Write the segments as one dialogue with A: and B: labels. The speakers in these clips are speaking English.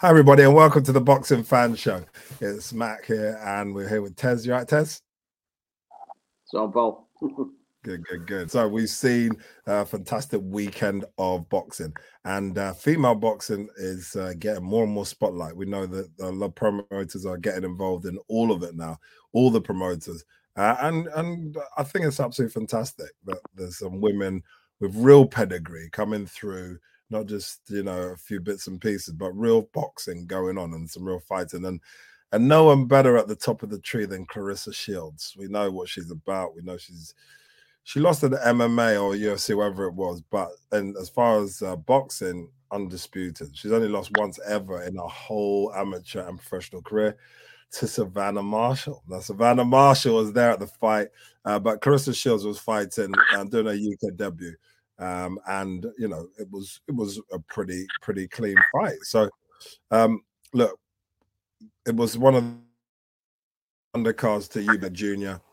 A: Hi, everybody, and welcome to the Boxing Fan Show. It's Matt here, and we're here with Tez. You right, Tez?
B: So, Paul.
A: Good. So we've seen a fantastic weekend of boxing, and female boxing is getting more and more spotlight. We know that a lot of promoters are getting involved in all of it now, all the promoters, and I think it's absolutely fantastic that there's some women with real pedigree coming through. Not just a few bits and pieces, but real boxing going on and some real fighting. And no one better at the top of the tree than Claressa Shields. We know what she's about. We know she lost at the MMA or UFC, whatever it was. And as far as boxing, undisputed. She's only lost once ever in her whole amateur and professional career to Savannah Marshall. Now, Savannah Marshall was there at the fight, but Claressa Shields was fighting and doing her UK debut. And it was a pretty clean fight. So look, it was one of the undercards to Eubank Jr.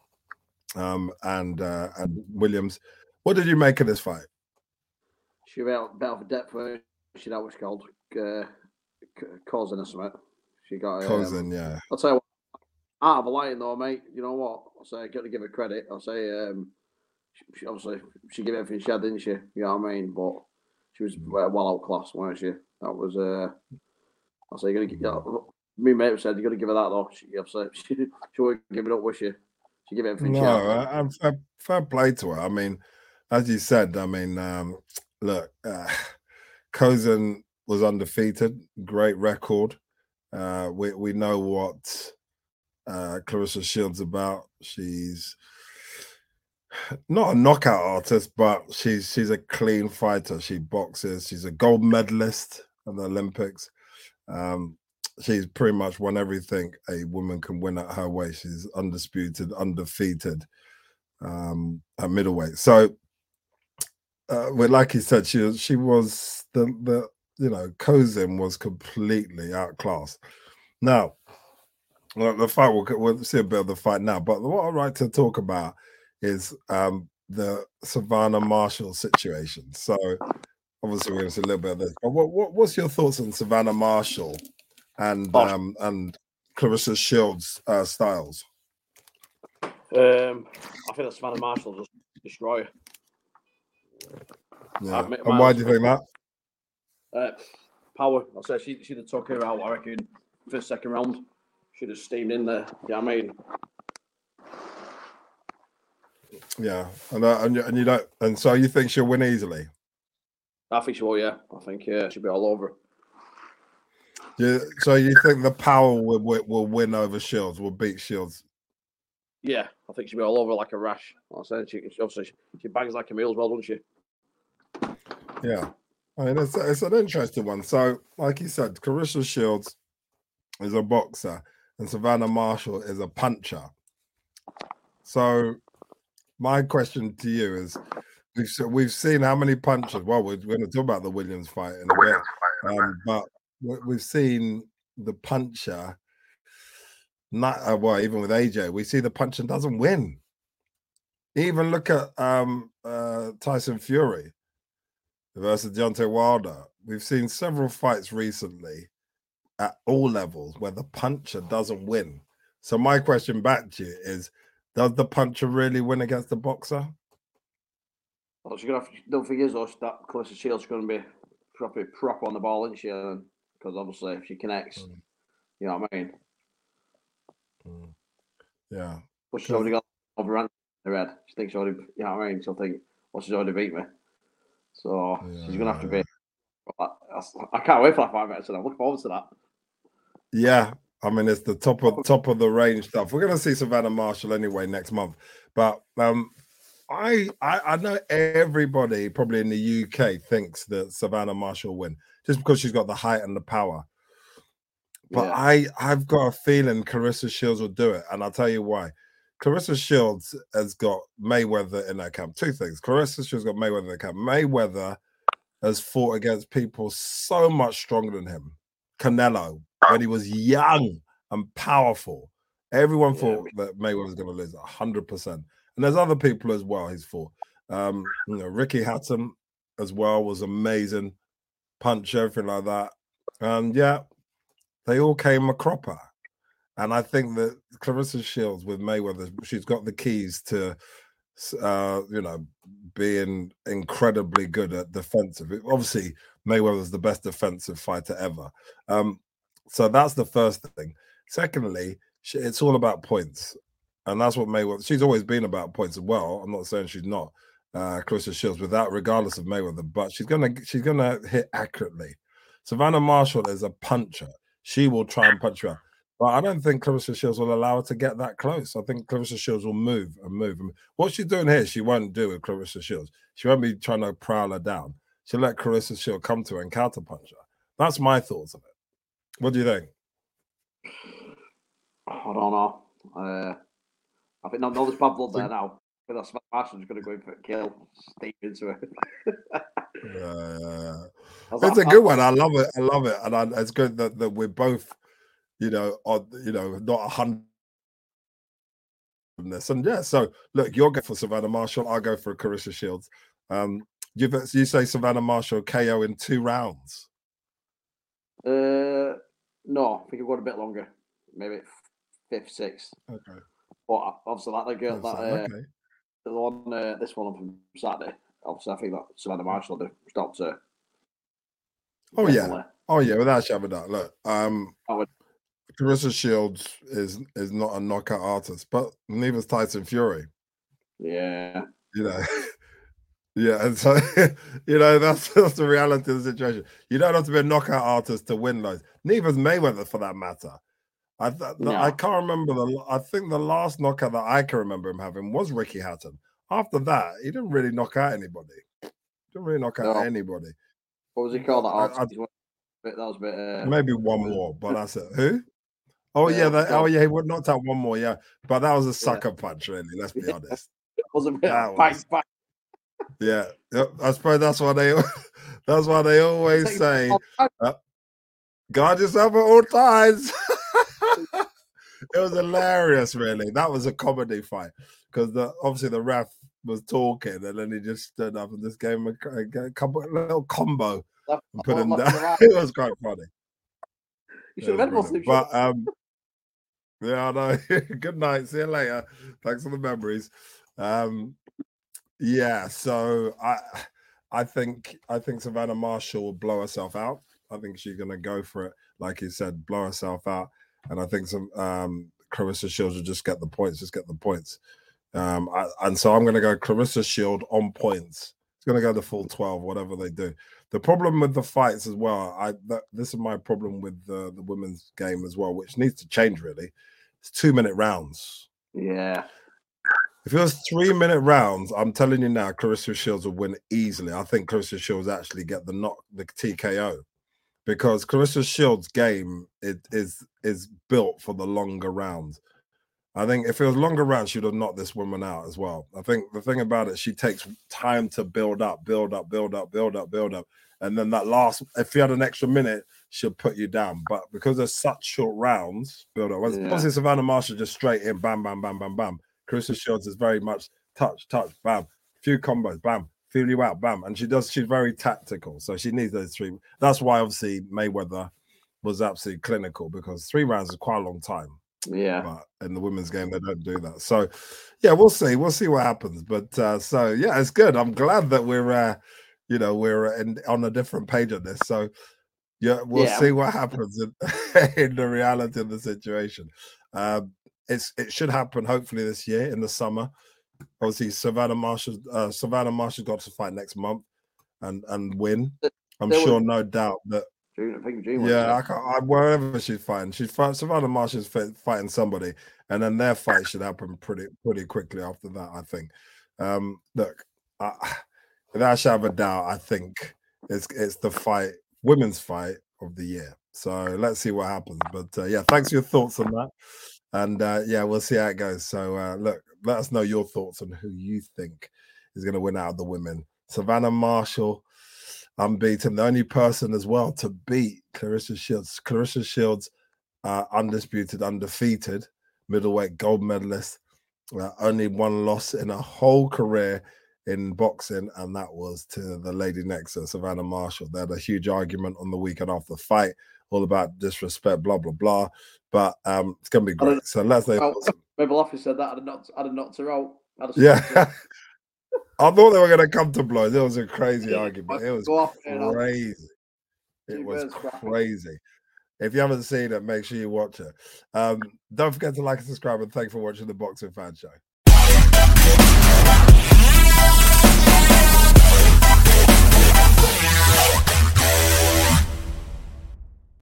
A: And Williams. What did you make of this fight?
B: She went out for depth where she that was called Cousin or something. She got
A: Cousin, yeah.
B: I'll tell you what, out of a line though, mate. You know what? I'll say I got to give her credit. I'll say she obviously she gave everything she had, didn't she? You know what I mean? But she was well outclassed, wasn't she? That was I'll say you're gonna get me mate said you got to give her that though. She wouldn't give it up, was she? She gave everything she had.
A: Fair play to her. I mean, as you said, look, Cousin was undefeated, great record. We know what Claressa Shields about. She's not a knockout artist, but she's a clean fighter. She boxes. She's a gold medalist at the Olympics. She's pretty much won everything a woman can win at her weight. She's undisputed, undefeated at middleweight. So, like you said, she was the Cousin was completely outclassed. Now, the fight we'll see a bit of the fight now, but what I'd like to talk about is the Savannah Marshall situation. So, obviously, we're going to see a little bit of this. But what's your thoughts on Savannah Marshall and Claressa Shields' styles?
B: I think that Savannah Marshall just destroy her.
A: Yeah. And why do you think
B: that? Power. I'll say she'd have took her out, I reckon, first, second round. Should have steamed in there. Yeah, I mean.
A: Yeah, and so you think she'll win easily?
B: I think she will. Yeah, I think she'll be all over.
A: Yeah. So you think the power will win over Shields? Will beat Shields?
B: Yeah, I think she'll be all over like a rash. I said she bangs like a mule as well, doesn't she?
A: Yeah, I mean it's an interesting one. So, like you said, Claressa Shields is a boxer, and Savannah Marshall is a puncher. So, my question to you is: we've seen how many punches? Well, we're going to talk about the Williams fight in a bit, but we've seen the puncher. Not even with AJ, we see the puncher doesn't win. Even look at Tyson Fury versus Deontay Wilder. We've seen several fights recently at all levels where the puncher doesn't win. So my question back to you is: does the puncher really win against the boxer?
B: Well, she's gonna have to, don't forget though that Claressa Shields is going to be proper on the ball, isn't she? Because obviously, if she connects, you know what I mean.
A: Yeah.
B: But she's already got overrun in her head. She thinks she already, you know what I mean. She'll think, well, she's already beat me. So she's gonna have to be. I can't wait for that 5 minutes, and I'm looking forward to that.
A: Yeah, I mean it's the top of the range stuff. We're gonna see Savannah Marshall anyway next month, but I know everybody probably in the UK thinks that Savannah Marshall will win just because she's got the height and the power. But yeah. I've got a feeling Claressa Shields will do it, and I'll tell you why. Claressa Shields has got Mayweather in her camp. Two things. Claressa Shields got Mayweather in her camp. Mayweather has fought against people so much stronger than him. Canelo, when he was young and powerful. Everyone thought that Mayweather was going to lose 100%. And there's other people as well he's fought. Ricky Hatton as well was amazing. Punch, everything like that. And yeah, they all came a cropper. And I think that Clarissa Shields with Mayweather, she's got the keys to, being incredibly good at defensive. Obviously, Mayweather's the best defensive fighter ever. So that's the first thing. Secondly, it's all about points. And that's what Mayweather, she's always been about points as well. I'm not saying she's not. Clarissa Shields, regardless of Mayweather, but she's gonna hit accurately. Savannah Marshall is a puncher. She will try and punch her. But I don't think Clarissa Shields will allow her to get that close. I think Clarissa Shields will move and move. What she's doing here, she won't do with Clarissa Shields. She won't be trying to prowl her down. She'll let Clarissa Shields come to her and counterpunch her. That's my thoughts on it. What do you think?
B: I don't know. I think there's bad blood there now. But that's Marshall's going to go in for a kill. Steep into it.
A: It's a good one. I love it. And it's good that we're both, not 100 on this. And yeah, so look, you'll go for Savannah Marshall. I'll go for Clarissa Shields. You say Savannah Marshall KO in 2 rounds?
B: No, I think I've got a bit longer. Maybe 5th, 6th.
A: Okay.
B: But obviously, like the girl the one, this one from Saturday. Obviously, I think that Savannah Marshall stopped her.
A: Oh yeah, without shadow of a doubt. Look, Clarissa Shields is not a knockout artist, but neither is Tyson Fury.
B: Yeah.
A: Yeah, and so that's the reality of the situation. You don't have to be a knockout artist to win those. Neither is Mayweather, for that matter. I can't remember I think the last knockout that I can remember him having was Ricky Hatton. After that, he didn't really knock out anybody. Anybody.
B: What was he called? That was a bit.
A: Maybe one more, but that's it. Who? Oh yeah, he would knocked out one more. Yeah, but that was a sucker punch, really. Let's be honest.
B: It was a bit bang.
A: Yeah, I suppose that's why they always say, guard yourself at all times. It was hilarious, really. That was a comedy fight because obviously the ref was talking and then he just stood up and just gave him a little combo and put him down. It was quite funny.
B: You should have been
A: But yeah, I know. Good night. See you later. Thanks for the memories. Yeah, so I think Savannah Marshall will blow herself out. I think she's gonna go for it, like you said, blow herself out. And I think Clarissa Shields will just get the points. And so I'm going to go Clarissa Shield on points. It's going to go the full 12, whatever they do. The problem with the fights as well, this is my problem with the women's game as well, which needs to change really. It's 2-minute rounds.
B: Yeah.
A: If it was 3-minute rounds, I'm telling you now, Clarissa Shields will win easily. I think Clarissa Shields actually get the TKO. Because Clarissa Shields' game is built for the longer rounds. I think if it was longer rounds, she'd have knocked this woman out as well. I think the thing about it, she takes time to build up. And then that last, if you had an extra minute, she'll put you down. But because there's such short rounds, build up. Obviously, Savannah Marshall just straight in, bam, bam, bam, bam, bam. Clarissa Shields is very much touch, bam. Few combos, bam. Feel you out, bam. And she's very tactical. So she needs those 3. That's why obviously Mayweather was absolutely clinical because 3 rounds is quite a long time.
B: Yeah.
A: But in the women's game, they don't do that. So yeah, we'll see. We'll see what happens. But so yeah, it's good. I'm glad that we're on a different page on this. So yeah, we'll see what happens in the reality of the situation. It should happen hopefully this year in the summer. Obviously, Savannah Marshall's got to fight next month and win. I'm sure, no doubt that.
B: June,
A: wherever she's fighting, Savannah Marshall's fighting somebody, and then their fight should happen pretty quickly after that. I think. Look, without a shadow of a doubt, I think it's the women's fight of the year. So let's see what happens. But yeah, thanks for your thoughts on that. And yeah, we'll see how it goes. So look, let us know your thoughts on who you think is going to win out of the women. Savannah Marshall, unbeaten, the only person as well to beat Clarissa Shields. Clarissa Shields, undisputed, undefeated, middleweight gold medalist. Only one loss in a whole career in boxing, and that was to the lady next to Savannah Marshall. They had a huge argument on the weekend after the fight. all about disrespect, blah blah blah. But it's gonna be great. So let us know.
B: Maybe Laffy said that. I'd have knocked her out.
A: Yeah. I thought they were going to come to blows. It was a crazy argument. It was crazy. It was crazy. If you haven't seen it, make sure you watch it. Don't forget to like and subscribe, and thanks for watching the Boxing Fan Show.